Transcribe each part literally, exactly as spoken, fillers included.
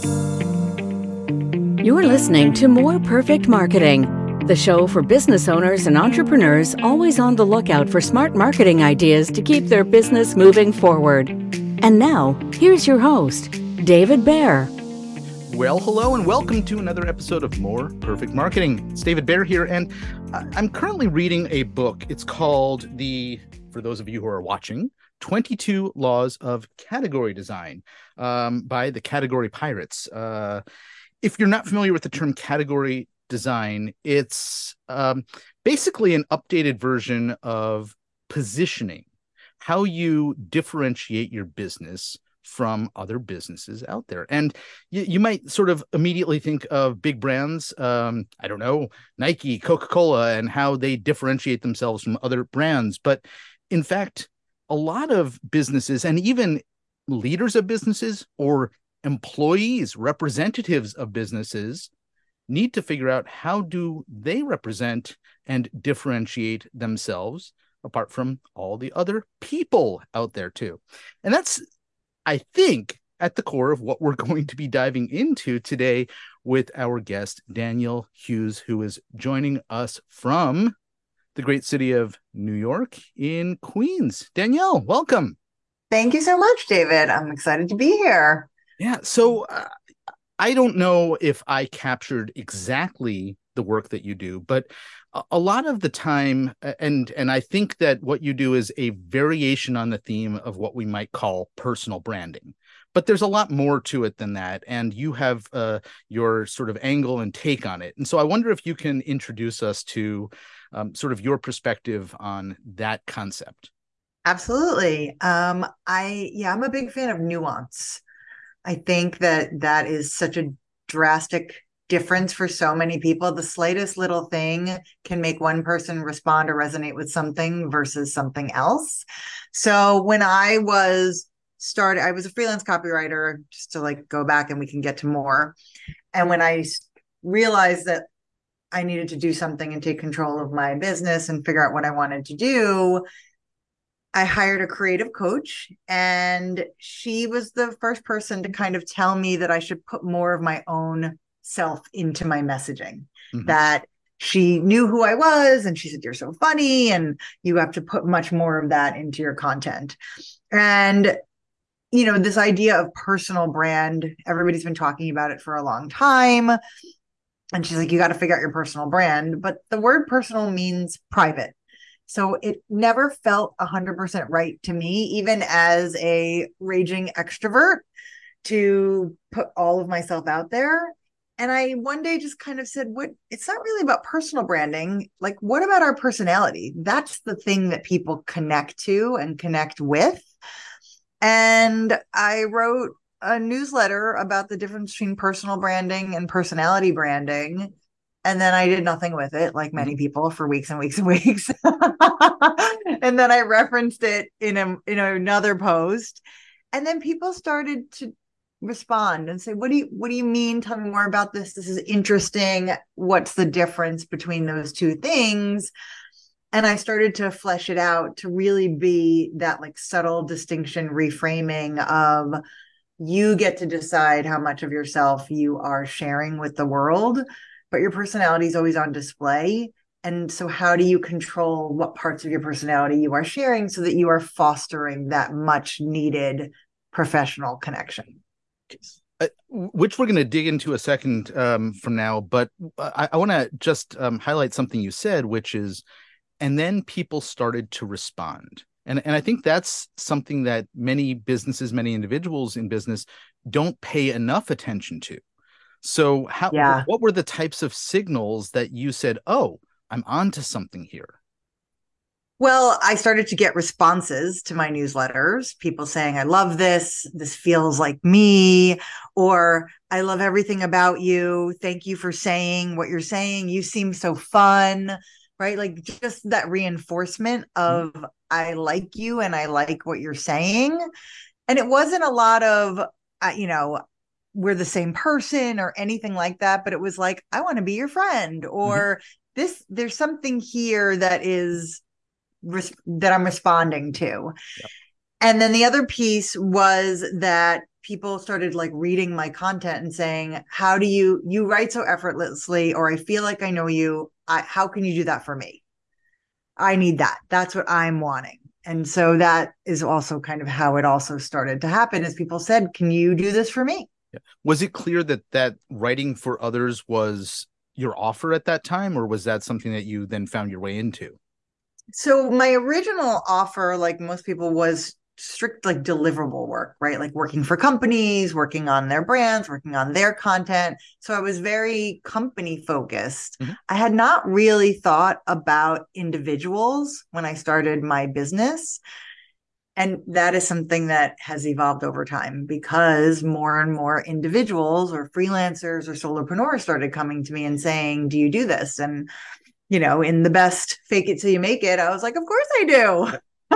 You're listening to More Perfect Marketing, the show for business owners and entrepreneurs always on the lookout for smart marketing ideas to keep their business moving forward. And now, here's your host, David Baer. Well, hello and welcome to another episode of More Perfect Marketing. It's David Baer here, and I'm currently reading a book. It's called the, for those of you who are watching, twenty-two Laws of Category Design um, by the Category Pirates. Uh, if you're not familiar with the term category design, it's um, basically an updated version of positioning, how you differentiate your business from other businesses out there. And you, you might sort of immediately think of big brands, um, I don't know, Nike, Coca-Cola, and how they differentiate themselves from other brands. But in fact, a lot of businesses and even leaders of businesses or employees, representatives of businesses need to figure out how do they represent and differentiate themselves apart from all the other people out there too. And that's, I think, at the core of what we're going to be diving into today with our guest, Danielle Hughes, who is joining us from the great city of New York in Queens. Danielle, welcome. Thank you so much, David. I'm excited to be here. Yeah, so uh, I don't know if I captured exactly the work that you do, but a, a lot of the time, and and I think that what you do is a variation on the theme of what we might call personal branding. But there's a lot more to it than that, and you have uh, your sort of angle and take on it. And so I wonder if you can introduce us to um, sort of your perspective on that concept. Absolutely. Um, I yeah, I'm a big fan of nuance. I think that that is such a drastic difference for so many people. The slightest little thing can make one person respond or resonate with something versus something else. So when I was started, I was a freelance copywriter, just to like go back and we can get to more. And when I realized that I needed to do something and take control of my business and figure out what I wanted to do, I hired a creative coach, and she was the first person to kind of tell me that I should put more of my own self into my messaging, mm-hmm. that she knew who I was. And she said, "You're so funny, and you have to put much more of that into your content." And, you know, this idea of personal brand, everybody's been talking about it for a long time. And she's like, you got to figure out your personal brand. But the word personal means private. So it never felt one hundred percent right to me, even as a raging extrovert, to put all of myself out there. And I one day just kind of said, what, it's not really about personal branding. Like, what about our personality? That's the thing that people connect to and connect with. And I wrote a newsletter about the difference between personal branding and personality branding. And then I did nothing with it, like many people, for weeks and weeks and weeks. And then I referenced it in a in another post. And then people started to respond and say, what do you what do you mean? Tell me more about this. This is interesting. What's the difference between those two things? And I started to flesh it out to really be that like subtle distinction, reframing of you get to decide how much of yourself you are sharing with the world, but your personality is always on display. And so how do you control what parts of your personality you are sharing so that you are fostering that much needed professional connection? Uh, which we're going to dig into a second um, from now. But I, I want to just um, highlight something you said, which is, and then people started to respond. And, and I think that's something that many businesses, many individuals in business don't pay enough attention to. So how, yeah. what were the types of signals that you said, oh, I'm onto something here? Well, I started to get responses to my newsletters, people saying, I love this. This feels like me, or I love everything about you. Thank you for saying what you're saying. You seem so fun, right? Like just that reinforcement of mm-hmm. I like you and I like what you're saying. And it wasn't a lot of, uh, you know, we're the same person or anything like that, but it was like, I want to be your friend, or mm-hmm. this, there's something here that is res- that I'm responding to. Yep. And then the other piece was that people started like reading my content and saying, how do you, you write so effortlessly, or I feel like I know you. I, how can you do that for me? I need that. That's what I'm wanting. And so that is also kind of how it also started to happen, is people said, can you do this for me? Yeah. Was it clear that that writing for others was your offer at that time, or was that something that you then found your way into? So my original offer, like most people, was strict like deliverable work, right? Like working for companies, working on their brands, working on their content. So I was very company focused. Mm-hmm. I had not really thought about individuals when I started my business. And that is something that has evolved over time, because more and more individuals or freelancers or solopreneurs started coming to me and saying, do you do this? And, you know, in the best fake it till you make it, I was like, of course I do.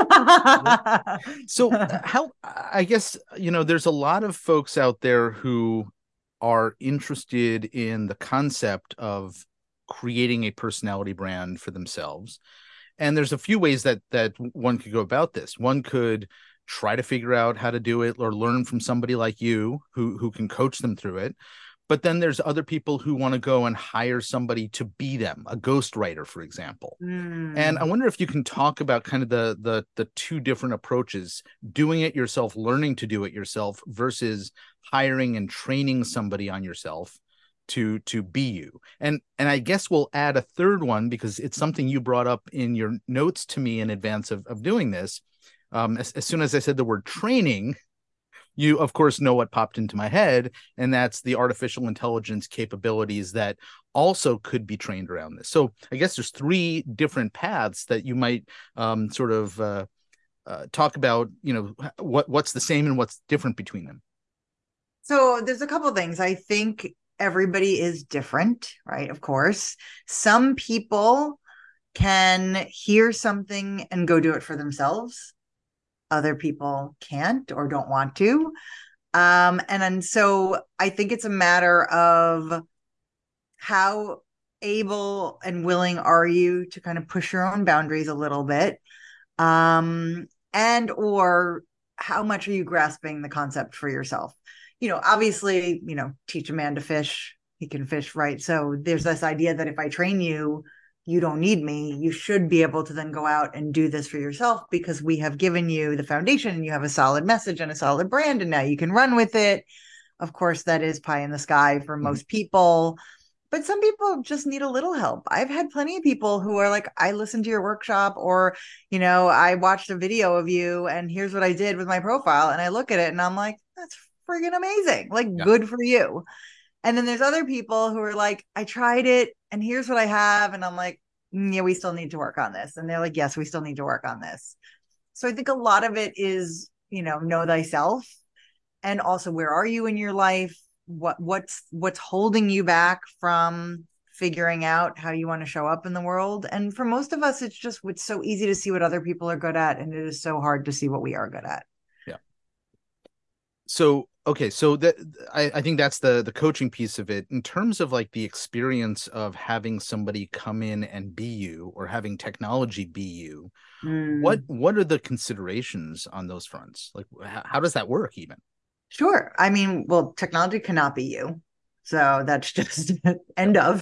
So how, I guess, you know, there's a lot of folks out there who are interested in the concept of creating a personality brand for themselves. And there's a few ways that that one could go about this. One could try to figure out how to do it, or learn from somebody like you who who can coach them through it. But then there's other people who want to go and hire somebody to be them, a ghostwriter, for example. Mm. And I wonder if you can talk about kind of the the the two different approaches: doing it yourself, learning to do it yourself, versus hiring and training somebody on yourself to to be you. And and I guess we'll add a third one, because it's something you brought up in your notes to me in advance of, of doing this. Um, as, as soon as I said the word training, you of course know what popped into my head, and that's the artificial intelligence capabilities that also could be trained around this. So I guess there's three different paths that you might um, sort of uh, uh, talk about, you know, what what's the same and what's different between them. So there's a couple of things. I think everybody is different, right? Of course, some people can hear something and go do it for themselves. Other people can't or don't want to. Um, and, and so I think it's a matter of how able and willing are you to kind of push your own boundaries a little bit, um, and or how much are you grasping the concept for yourself? You know, obviously, you know, teach a man to fish, he can fish, right? So there's this idea that if I train you, you don't need me. You should be able to then go out and do this for yourself, because we have given you the foundation and you have a solid message and a solid brand, and now you can run with it. Of course, that is pie in the sky for most mm-hmm. people, but some people just need a little help. I've had plenty of people who are like, I listened to your workshop, or, you know, I watched a video of you and here's what I did with my profile. And I look at it and I'm like, that's friggin' amazing. Like, yeah. Good for you. And then there's other people who are like, I tried it and here's what I have. And I'm like, mm, yeah, we still need to work on this. And they're like, yes, we still need to work on this. So I think a lot of it is, you know, know thyself. And also, where are you in your life? What what's what's holding you back from figuring out how you want to show up in the world? And for most of us, it's just, it's so easy to see what other people are good at, and it is so hard to see what we are good at. Yeah. So okay, so that I, I think that's the the coaching piece of it. In terms of like the experience of having somebody come in and be you, or having technology be you, mm. what what are the considerations on those fronts? Like, how, how does that work even? Sure. I mean, well, technology cannot be you. So that's just end of.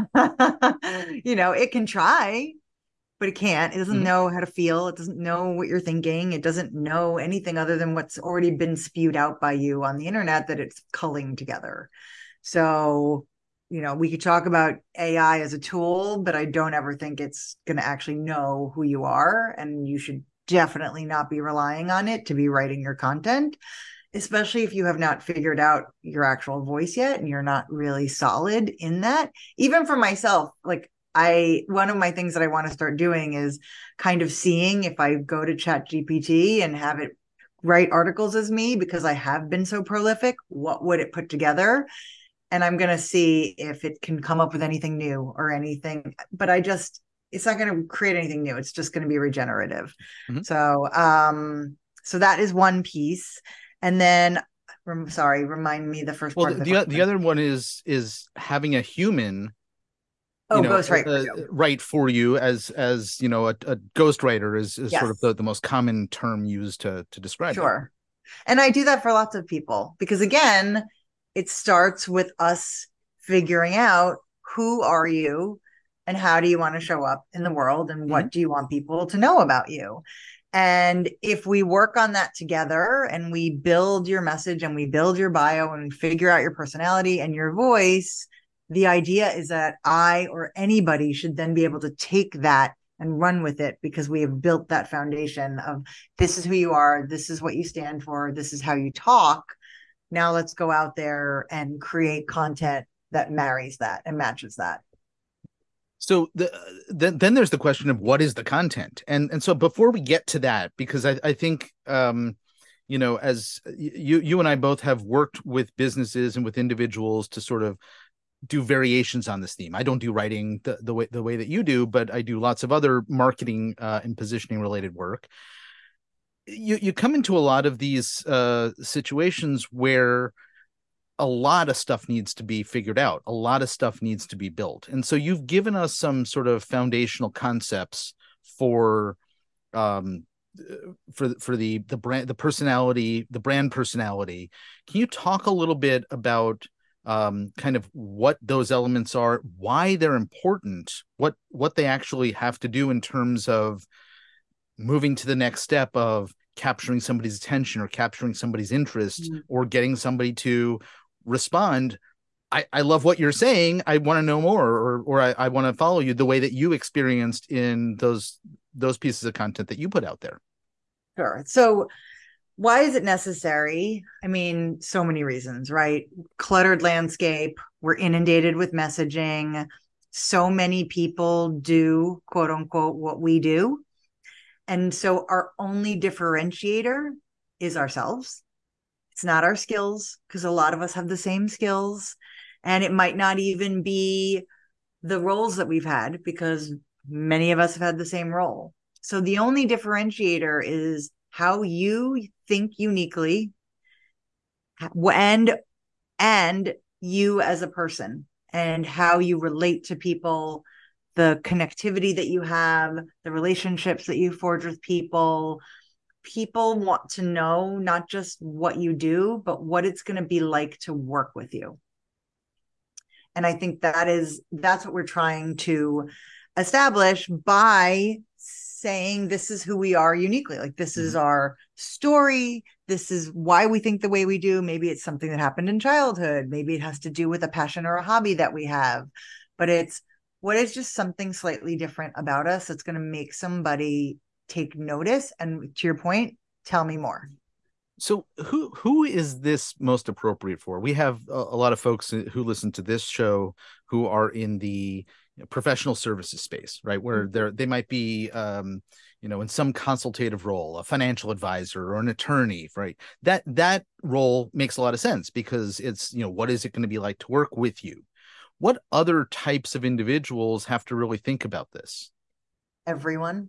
You know, it can try, but it can't. It doesn't mm-hmm. know how to feel. It doesn't know what you're thinking. It doesn't know anything other than what's already been spewed out by you on the internet that it's culling together. So, you know, we could talk about A I as a tool, but I don't ever think it's going to actually know who you are. And you should definitely not be relying on it to be writing your content, especially if you have not figured out your actual voice yet and you're not really solid in that. Even for myself, like I, one of my things that I want to start doing is kind of seeing if I go to Chat G P T and have it write articles as me, because I have been so prolific, what would it put together? And I'm going to see if it can come up with anything new or anything, but I just, it's not going to create anything new. It's just going to be regenerative. Mm-hmm. So, um, so that is one piece. And then, I'm sorry, remind me the first well, part. The, of the, the other one is is having a human, oh, you know, ghostwrite uh, for write for you, as as you know, a, a ghostwriter is, is yes. sort of the, the most common term used to to describe. Sure. And I do that for lots of people because, again, it starts with us figuring out who are you and how do you want to show up in the world and what Mhm. do you want people to know about you. And if we work on that together and we build your message and we build your bio and we figure out your personality and your voice, the idea is that I or anybody should then be able to take that and run with it because we have built that foundation of this is who you are, this is what you stand for, this is how you talk. Now let's go out there and create content that marries that and matches that. So the, then then there's the question of what is the content, and and so before we get to that, because I I think um, you know, as you you and I both have worked with businesses and with individuals to sort of do variations on this theme. I don't do writing the, the way the way that you do, but I do lots of other marketing uh, and positioning related work. You you come into a lot of these uh, situations where a lot of stuff needs to be figured out. A lot of stuff needs to be built. And so you've given us some sort of foundational concepts for um for for the the brand, the personality, the brand personality. Can you talk a little bit about um kind of what those elements are, why they're important, what what they actually have to do in terms of moving to the next step of capturing somebody's attention or capturing somebody's interest Mm. or getting somebody to respond? I, I love what you're saying. I want to know more, or or I, I want to follow you the way that you experienced in those those pieces of content that you put out there. Sure. So why is it necessary? I mean, so many reasons, right? Cluttered landscape, we're inundated with messaging. So many people do, quote unquote, what we do. And so our only differentiator is ourselves. It's not our skills, because a lot of us have the same skills. And it might not even be the roles that we've had, because many of us have had the same role. So the only differentiator is how you think uniquely and and you as a person and how you relate to people, the connectivity that you have, the relationships that you forge with people. People want to know not just what you do, but what it's going to be like to work with you. And I think that is that's what we're trying to establish by saying this is who we are uniquely. Like, this is Mhm. our story. This is why we think the way we do. Maybe it's something that happened in childhood. Maybe it has to do with a passion or a hobby that we have. But it's what is just something slightly different about us that's going to make somebody take notice. And to your point, tell me more. So who who is this most appropriate for? We have a, a lot of folks who listen to this show who are in the professional services space, right? Where they're they might be um, you know, in some consultative role, a financial advisor or an attorney, right? That that role makes a lot of sense because it's, you know, what is it going to be like to work with you? What other types of individuals have to really think about this? Everyone.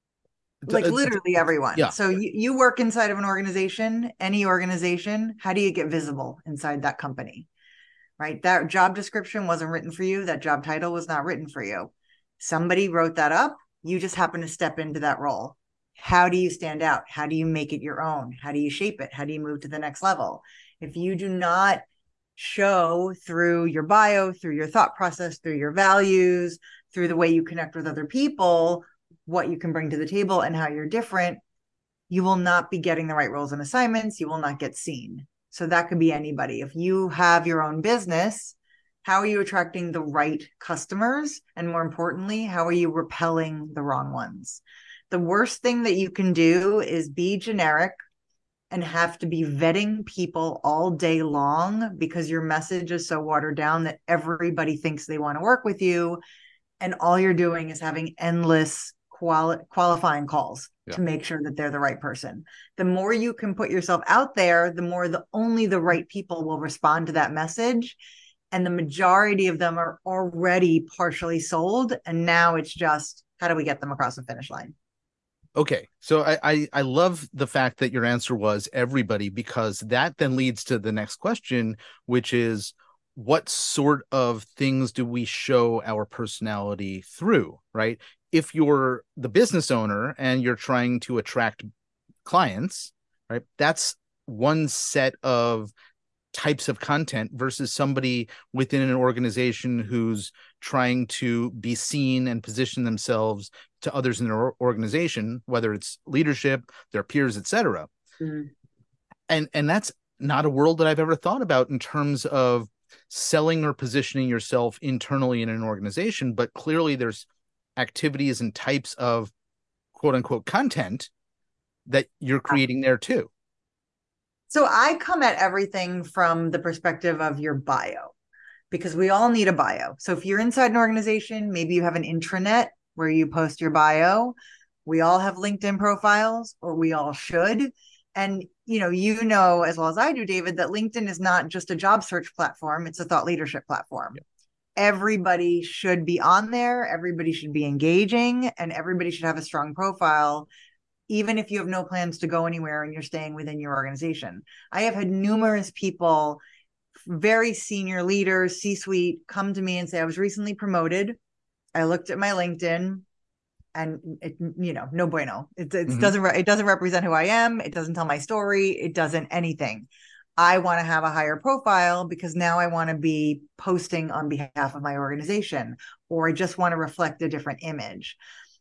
D- Like, uh, d- literally everyone. Yeah. So you, you work inside of an organization, any organization. How do you get visible inside that company? Right? That job description wasn't written for you. That job title was not written for you. Somebody wrote that up. You just happen to step into that role. How do you stand out? How do you make it your own? How do you shape it? How do you move to the next level? If you do not show through your bio, through your thought process, through your values, through the way you connect with other people, what you can bring to the table and how you're different, you will not be getting the right roles and assignments. You will not get seen. So that could be anybody. If you have your own business, how are you attracting the right customers? And more importantly, how are you repelling the wrong ones? The worst thing that you can do is be generic and have to be vetting people all day long because your message is so watered down that everybody thinks they want to work with you. And all you're doing is having endless quali- qualifying calls Yeah. to make sure that they're the right person. The more you can put yourself out there, the more the only the right people will respond to that message. And the majority of them are already partially sold. And now it's just, how do we get them across the finish line? Okay, so I, I I love the fact that your answer was everybody, because that then leads to the next question, which is what sort of things do we show our personality through, right? If you're the business owner and you're trying to attract clients, right, that's one set of types of content versus somebody within an organization who's trying to be seen and position themselves to others in their organization, whether it's leadership, their peers, et cetera. Mm-hmm. And, and that's not a world that I've ever thought about in terms of selling or positioning yourself internally in an organization, but clearly there's activities and types of quote unquote content that you're creating there too. So I come at everything from the perspective of your bio, because we all need a bio. So if you're inside an organization, maybe you have an intranet where you post your bio. We all have LinkedIn profiles, or we all should. And, you know, you know, as well as I do, David, that LinkedIn is not just a job search platform. It's a thought leadership platform. Yeah. Everybody should be on there. Everybody should be engaging, and everybody should have a strong profile, even if you have no plans to go anywhere and you're staying within your organization. I have had numerous people, very senior leaders, C-suite, come to me and say, I was recently promoted. I looked at my LinkedIn and it, you know, no bueno. It, it mm-hmm. doesn't, it doesn't represent who I am. It doesn't tell my story. It doesn't anything. I want to have a higher profile because now I want to be posting on behalf of my organization, or I just want to reflect a different image.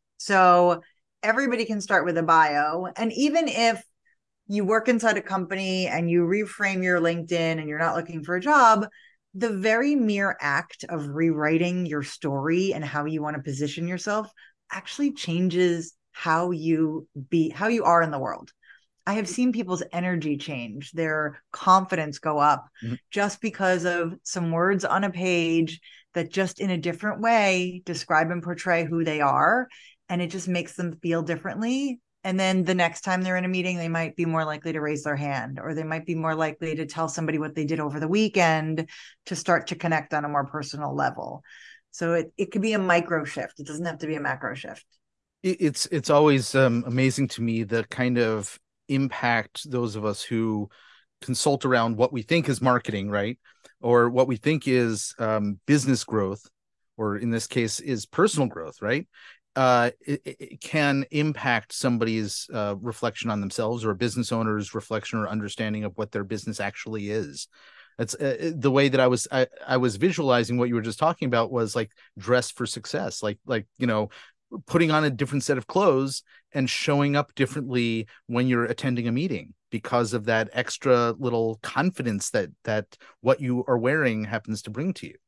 So everybody can start with a bio. And even if you work inside a company and you reframe your LinkedIn and you're not looking for a job, the very mere act of rewriting your story and how you want to position yourself actually changes how you be, how you are in the world. I have seen people's energy change, their confidence go up mm-hmm. just because of some words on a page that just in a different way describe and portray who they are. And it just makes them feel differently. And then the next time they're in a meeting, they might be more likely to raise their hand, or they might be more likely to tell somebody what they did over the weekend to start to connect on a more personal level. So it, it could be a micro shift. It doesn't have to be a macro shift. It's, it's always um, amazing to me the kind of impact those of us who consult around what we think is marketing, right? Or what we think is um, business growth, or in this case is personal growth, right? Uh, it, it can impact somebody's uh, reflection on themselves, or a business owner's reflection or understanding of what their business actually is. That's uh, the way that I was I, I was visualizing what you were just talking about was like dress for success, like like you know, putting on a different set of clothes and showing up differently when you're attending a meeting because of that extra little confidence that that what you are wearing happens to bring to you.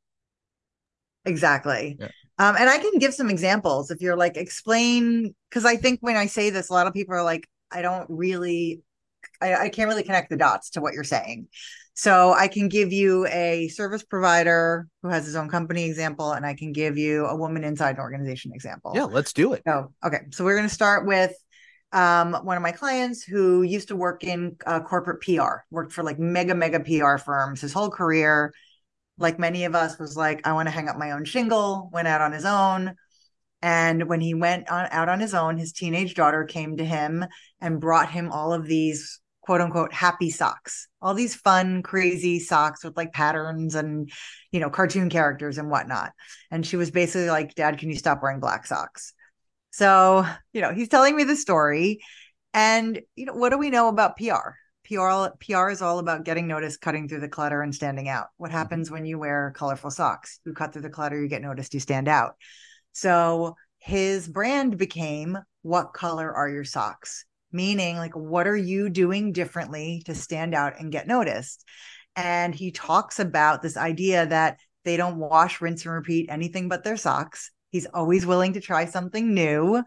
Exactly. Yeah. Um, and I can give some examples if you're like, explain, because I think when I say this, a lot of people are like, I don't really, I, I can't really connect the dots to what you're saying. So I can give you a service provider who has his own company example, and I can give you a woman inside an organization example. Yeah, let's do it. So, okay. So we're going to start with um, one of my clients who used to work in uh, corporate P R, worked for like mega, mega P R firms his whole career. Like many of us, was like, I want to hang up my own shingle, went out on his own. And when he went on, out on his own, his teenage daughter came to him and brought him all of these quote unquote happy socks, all these fun, crazy socks with like patterns and, you know, cartoon characters and whatnot. And she was basically like, Dad, can you stop wearing black socks? So, you know, he's telling me the story. And, you know, what do we know about P R? P R, P R is all about getting noticed, cutting through the clutter, and standing out. What happens when you wear colorful socks? You cut through the clutter, you get noticed, you stand out. So his brand became, what color are your socks? Meaning, like, what are you doing differently to stand out and get noticed? And he talks about this idea that they don't wash, rinse, and repeat anything but their socks. He's always willing to try something new.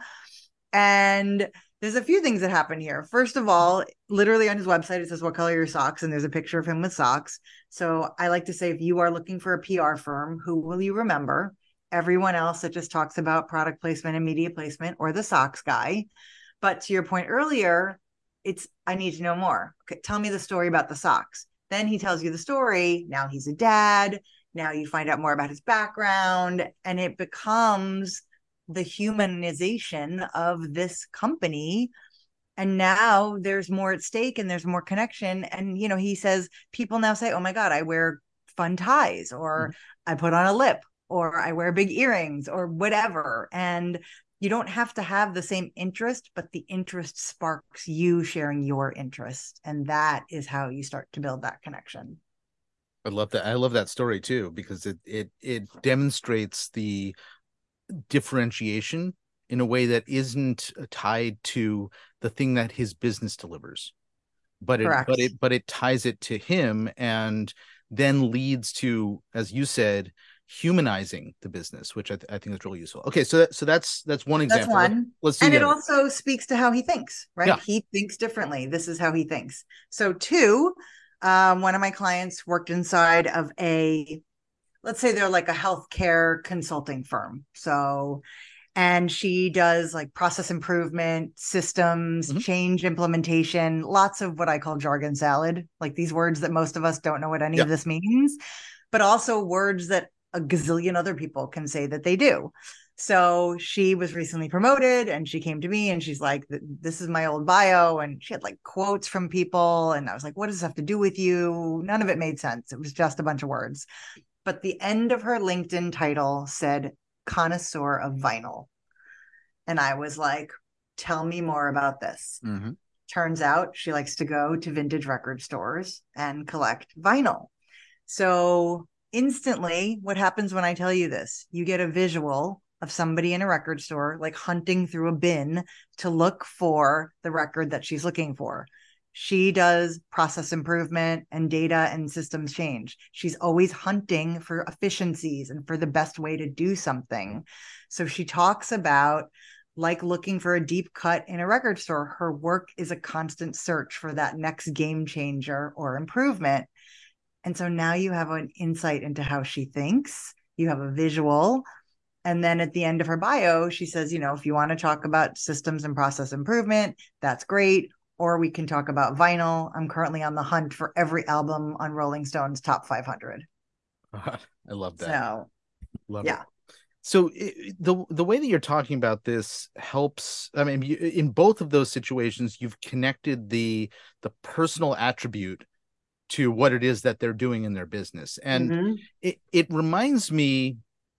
And there's a few things that happen here. First of all, literally on his website, it says, what color are your socks? And there's a picture of him with socks. So I like to say, if you are looking for a P R firm, who will you remember? Everyone else that just talks about product placement and media placement, or the socks guy. But to your point earlier, it's, I need to know more. Okay, tell me the story about the socks. Then he tells you the story. Now he's a dad. Now you find out more about his background, and it becomes the humanization of this company. And now there's more at stake and there's more connection. And, you know, he says, people now say, oh my God, I wear fun ties, or mm-hmm. I put on a lip, or I wear big earrings, or whatever. And you don't have to have the same interest, but the interest sparks you sharing your interest. And that is how you start to build that connection. I love that. I love that story too, because it it it demonstrates the differentiation in a way that isn't tied to the thing that his business delivers, but it Correct. but it but it ties it to him, and then leads to, as you said, humanizing the business, which I, th- I think is really useful. Okay, so that, so that's that's one example. That's one. Let's do and the it other. also speaks to how he thinks, right? Yeah. He thinks differently. This is how he thinks. So two, um, one of my clients worked inside of a, let's say they're like a healthcare consulting firm. So, and she does like process improvement, systems, Mhm. change implementation, lots of what I call jargon salad, like these words that most of us don't know what any Yeah. of this means, but also words that a gazillion other people can say that they do. So she was recently promoted and she came to me and she's like, this is my old bio. And she had like quotes from people. And I was like, what does this have to do with you? None of it made sense. It was just a bunch of words. But the end of her LinkedIn title said connoisseur of vinyl. And I was like, tell me more about this. Mm-hmm. Turns out she likes to go to vintage record stores and collect vinyl. So instantly, what happens when I tell you this? You get a visual of somebody in a record store, like hunting through a bin to look for the record that she's looking for. She does process improvement and data and systems change. She's always hunting for efficiencies and for the best way to do something. So she talks about, like looking for a deep cut in a record store, her work is a constant search for that next game changer or improvement. And so now you have an insight into how she thinks, you have a visual. And then at the end of her bio, she says, you know, if you want to talk about systems and process improvement, that's great. Or we can talk about vinyl. I'm currently on the hunt for every album on Rolling Stone's top five hundred. I love that. So, love yeah. it. So it, the the way that you're talking about this helps. I mean, you, in both of those situations, you've connected the the personal attribute to what it is that they're doing in their business. And mm-hmm. it, it reminds me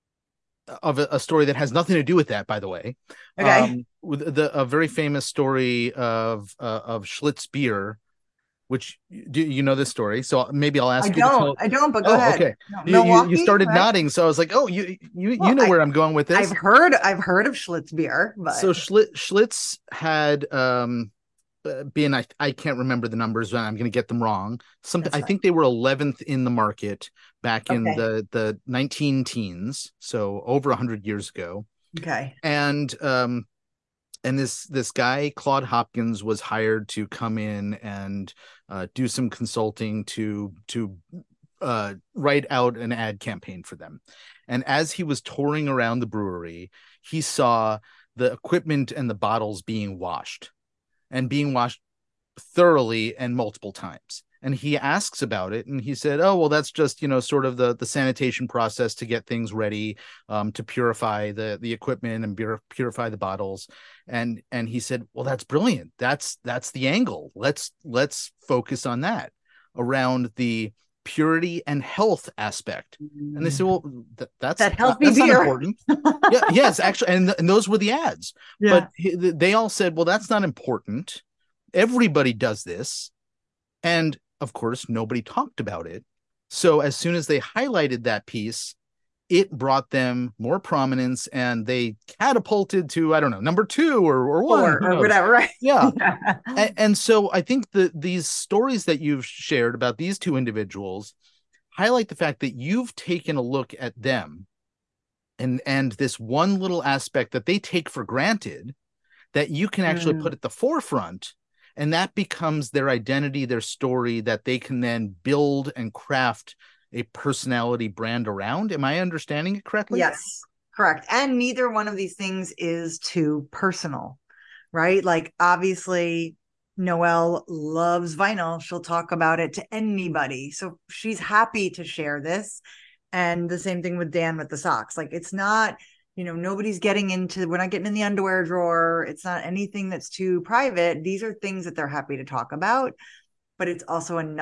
of a, a story that has nothing to do with that, by the way. Okay. Um, with the a very famous story of uh, of Schlitz beer, which do you know this story? So maybe I'll ask I you don't, to tell. I don't, but go oh, ahead. Okay. No, you, you, you started right? nodding. So I was like, oh, you you, well, you know I, where I'm going with this. I've heard, I've heard of Schlitz beer, but so Schlitz, Schlitz had, um, being, I, I can't remember the numbers, and I'm going to get them wrong. Something I think they were eleventh in the market back in okay. the the nineteen teens, so over one hundred years ago. Okay. And um, and this this guy Claude Hopkins was hired to come in and uh, do some consulting to to uh, write out an ad campaign for them. And as he was touring around the brewery, he saw the equipment and the bottles being washed. And being washed thoroughly and multiple times. And he asks about it, and he said, oh, well, that's just, you know, sort of the, the sanitation process to get things ready, um, to purify the, the equipment and pur- purify the bottles. And and he said, well, that's brilliant. That's that's the angle. Let's let's focus on that, around the purity and health aspect. And they said, well, th- that's that healthy that's beer. Not important. yeah, yes, actually, and th- and those were the ads. Yeah. But he, they all said, well, that's not important. Everybody does this. And of course, nobody talked about it. So as soon as they highlighted that piece, it brought them more prominence, and they catapulted to, I don't know, number two or, or one or, or whatever. Right. Yeah. yeah. And, and so I think that these stories that you've shared about these two individuals highlight the fact that you've taken a look at them and, and this one little aspect that they take for granted that you can actually mm. put at the forefront. And that becomes their identity, their story that they can then build and craft a personality brand around. Am I understanding it correctly? Yes, correct. And neither one of these things is too personal, right? Like, obviously, Noelle loves vinyl. She'll talk about it to anybody. So she's happy to share this. And the same thing with Dan with the socks. Like, it's not, you know, nobody's getting into, we're not getting in the underwear drawer. It's not anything that's too private. These are things that they're happy to talk about, but it's also enough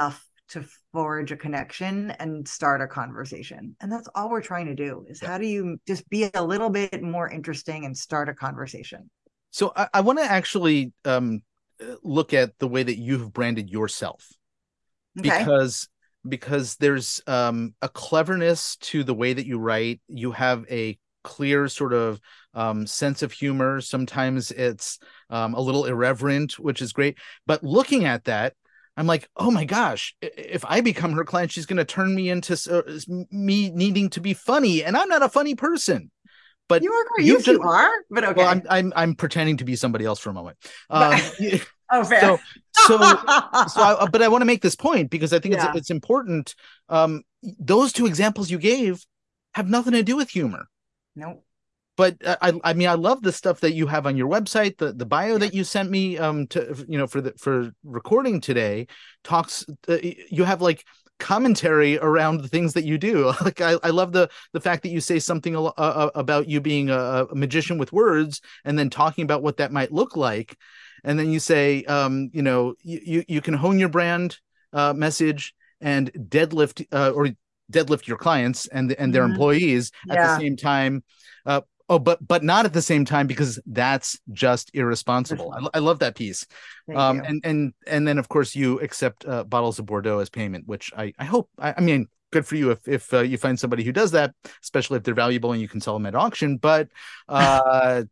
to forge a connection and start a conversation. And that's all we're trying to do is Yeah. how do you just be a little bit more interesting and start a conversation? So I, I want to actually um, look at the way that you've branded yourself, Okay. because because there's um, a cleverness to the way that you write. You have a clear sort of um, sense of humor. Sometimes it's um, a little irreverent, which is great. But looking at that, I'm like, oh my gosh, if I become her client, she's going to turn me into uh, me needing to be funny, and I'm not a funny person. But You are great. you've Yes, just you are, but well, okay. I'm I'm I'm pretending to be somebody else for a moment. But Um, oh, fair. so so so I, but I want to make this point because I think it's Yeah. it's important. Um, those two examples you gave have nothing to do with humor. Nope. But uh, I I mean I love the stuff that you have on your website. The the bio Yeah. that you sent me um to you know for the for recording today talks. Uh, you have like commentary around the things that you do. Like I, I love the the fact that you say something uh, about you being a, a magician with words, and then talking about what that might look like, and then you say, um, you know, you you can hone your brand uh, message and deadlift uh, or deadlift your clients and and their Mhm. employees at the Yeah. same time. Uh, oh, but but not at the same time, because that's just irresponsible. I, I love that piece. Thank Um, you. and and and then of course you accept uh, bottles of Bordeaux as payment, which I I hope. I, I mean, good for you if if uh, you find somebody who does that, especially if they're valuable and you can sell them at auction. But uh,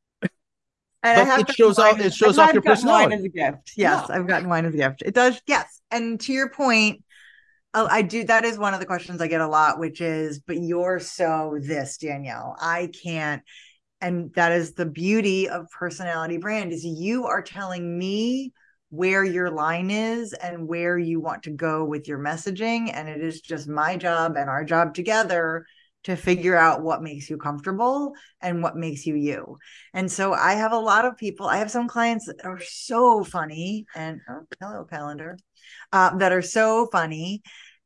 And I but have it gotten shows off wine. it I shows off your have gotten wine as personality. a gift. Yeah. Yes, I've gotten wine as a gift. It does. Yes. And to your point, oh, I do. That is one of the questions I get a lot, which is, but you're so this, Danielle. I can't. And that is the beauty of personality brand is you are telling me where your line is and where you want to go with your messaging. And it is just my job and our job together to figure out what makes you comfortable and what makes you you. And so I have a lot of people, I have some clients that are so funny and oh, hello calendar, uh, that are so funny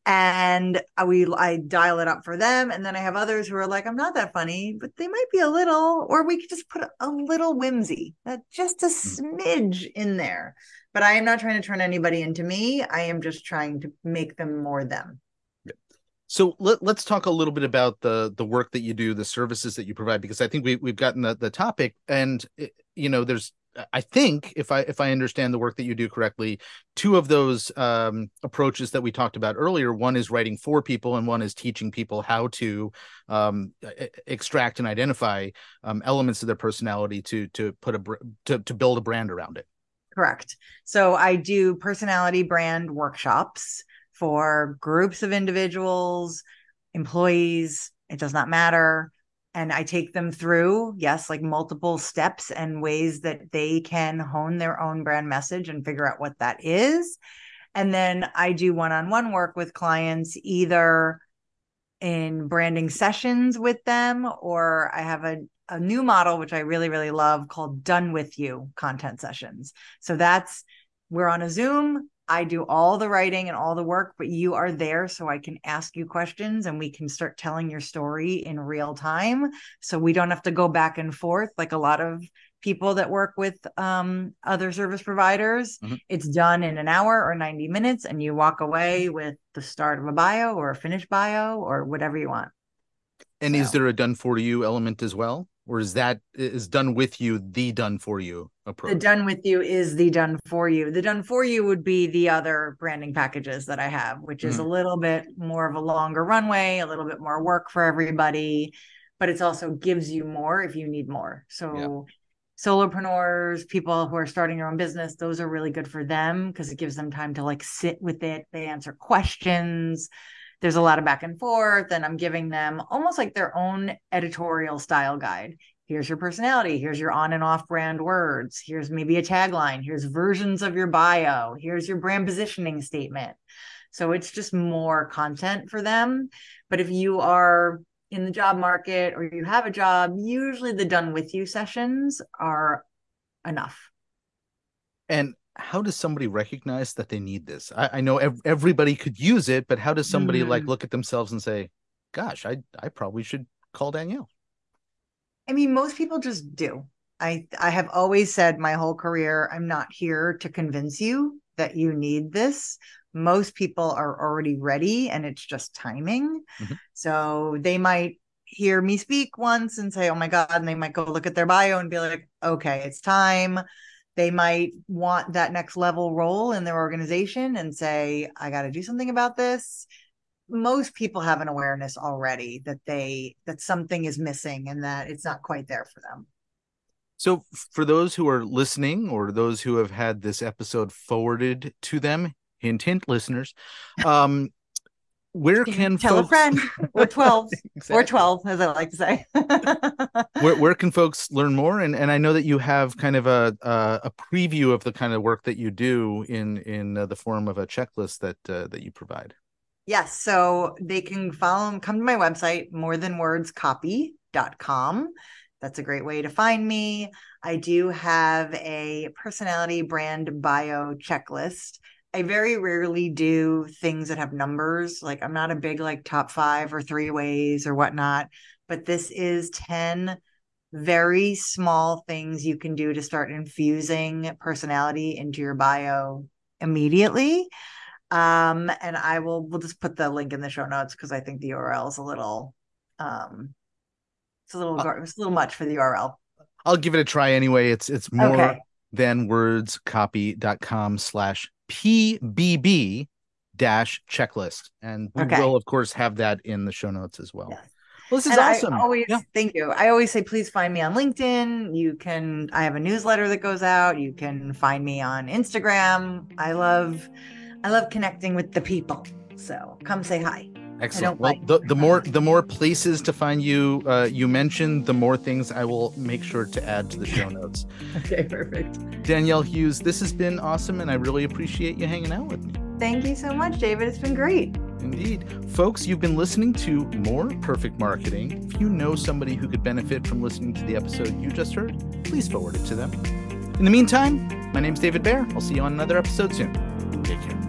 and we I dial it up for them, and then I have others who are like, I'm not that funny, but they might be a little, or we could just put a little whimsy, that just a smidge in there. But I am not trying to turn anybody into me. I am just trying to make them more them. So let, let's talk a little bit about the the work that you do, the services that you provide, because I think we we've gotten the the topic, and you know, there's I think if I if I understand the work that you do correctly, two of those um, approaches that we talked about earlier. One is writing for people, and one is teaching people how to um, extract and identify um, elements of their personality to to put a to to build a brand around it. Correct. So I do personality brand workshops for groups of individuals, employees, it does not matter. And I take them through, yes, like multiple steps and ways that they can hone their own brand message and figure out what that is. And then I do one on one work with clients, either in branding sessions with them, or I have a, a new model, which I really, really love called Done With You content sessions. So that's, we're on a Zoom. I do all the writing and all the work, but you are there so I can ask you questions and we can start telling your story in real time. So we don't have to go back and forth like a lot of people that work with um, other service providers. Mm-hmm. It's done in an hour or ninety minutes, and you walk away with the start of a bio or a finished bio or whatever you want. And so. Is there a done for you element as well? Or is that is done with you the done for you approach? The done with you is the done for you. The done for you would be the other branding packages that I have, which is mm-hmm. a little bit more of a longer runway, a little bit more work for everybody, but it also gives you more if you need more. So yeah. Solopreneurs, people who are starting their own business, those are really good for them because it gives them time to like sit with it. They answer questions. There's a lot of back and forth, and I'm giving them almost like their own editorial style guide. Here's your personality. Here's your on and off brand words. Here's maybe a tagline. Here's versions of your bio. Here's your brand positioning statement. So it's just more content for them. But if you are in the job market or you have a job, usually the done with you sessions are enough. And how does somebody recognize that they need this? I, I know ev- everybody could use it, but how does somebody mm. like look at themselves and say, gosh, I, I probably should call Danielle? I mean, most people just do. I, I have always said my whole career, I'm not here to convince you that you need this, most people are already ready and it's just timing. Mm-hmm. So they might hear me speak once and say, oh my God, and they might go look at their bio and be like, okay, it's time. They might want that next level role in their organization and say, I got to do something about this. Most people have an awareness already that they, that something is missing and that it's not quite there for them. So for those who are listening or those who have had this episode forwarded to them, hint, hint, listeners, um, where can tell folks... a friend or twelve exactly. or twelve, as I like to say. where, where can folks learn more? And and I know that you have kind of a a, a preview of the kind of work that you do in in uh, the form of a checklist that uh, that you provide. Yes, so they can follow, come to my website, more than words copy dot com. That's a great way to find me. I do have a personality brand bio checklist. I very rarely do things that have numbers. Like I'm not a big like top five or three ways or whatnot, but this is ten very small things you can do to start infusing personality into your bio immediately. Um, and I will, we'll just put the link in the show notes because I think the U R L is a little, um, it's a little, uh, it's a little much for the U R L. I'll give it a try anyway. It's, it's more okay. than words copy dot com slash P B B dash checklist. And we okay. will, of course, have that in the show notes as well. Yes. Well, this is and awesome. I always, yeah. Thank you. I always say, please find me on LinkedIn. You can, I have a newsletter that goes out. You can find me on Instagram. I love, I love connecting with the people. So come say hi. Excellent. Well, the, the more the more places to find you, uh, you mentioned, the more things I will make sure to add to the show notes. Okay, perfect. Danielle Hughes, this has been awesome, and I really appreciate you hanging out with me. Thank you so much, David. It's been great. Indeed. Folks, you've been listening to More Perfect Marketing. If you know somebody who could benefit from listening to the episode you just heard, please forward it to them. In the meantime, my name's David Baer. I'll see you on another episode soon. Take care.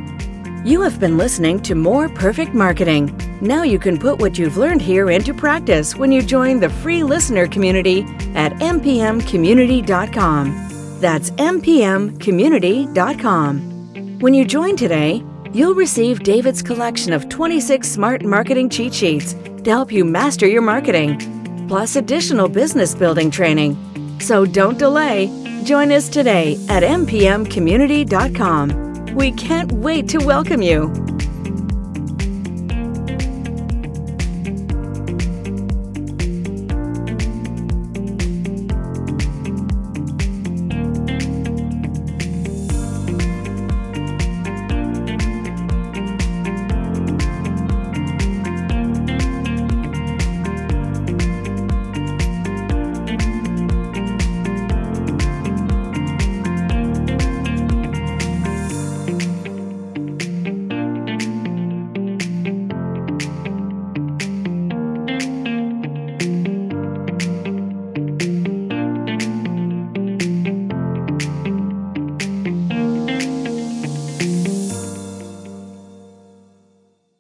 You have been listening to More Perfect Marketing. Now you can put what you've learned here into practice when you join the free listener community at m p m community dot com. That's m p m community dot com. When you join today, you'll receive David's collection of twenty-six smart marketing cheat sheets to help you master your marketing, plus additional business building training. So don't delay. Join us today at m p m community dot com. We can't wait to welcome you.